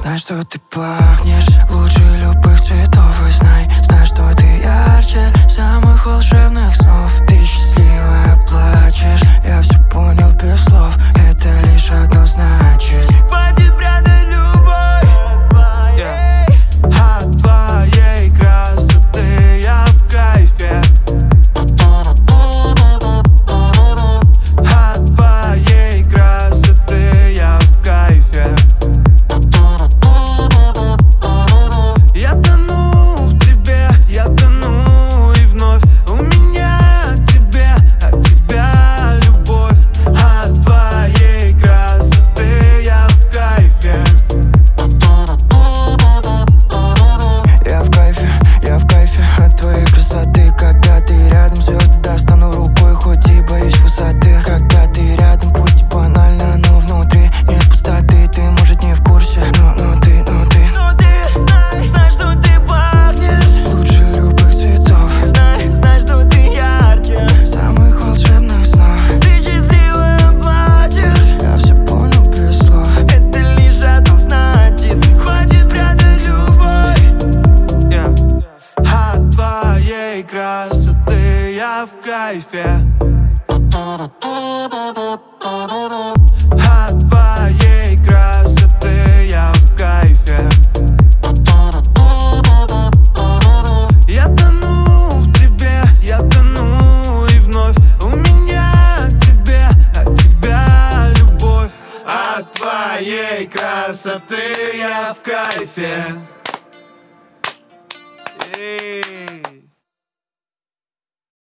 Знай, что ты пахнешь лучше любых цветов. И знай, что ты ярче самых волшебных снов. Ты счастливая, плачешь, я все понял без слов. Это лишь одно значит: хватит прятать любовь. От твоей красоты я в кайфе. От твоей красоты я в кайфе. Я тону в тебе, я тону и вновь. У меня от тебя любовь. От твоей красоты я в кайфе. Я в кайфе от твоей красоты. Когда ты рядом, звезды достану рукой, хоть и боюсь высоты. Когда ты рядом, пусть и банально, но внутри нет пустоты. Ты, может, не в курсе, но ты знай, что ты пахнешь лучше любых цветов. Знай, что ты ярче самых волшебных снов. Ты счастливая, плачешь, я все понял без слов. Это лишь одно значит: хватит прятать любовь. От твоей красоты я в кайфе. От твоей красоты я в кайфе. Я тону в тебе, я тону и вновь. У меня от тебя любовь. От твоей красоты я в кайфе.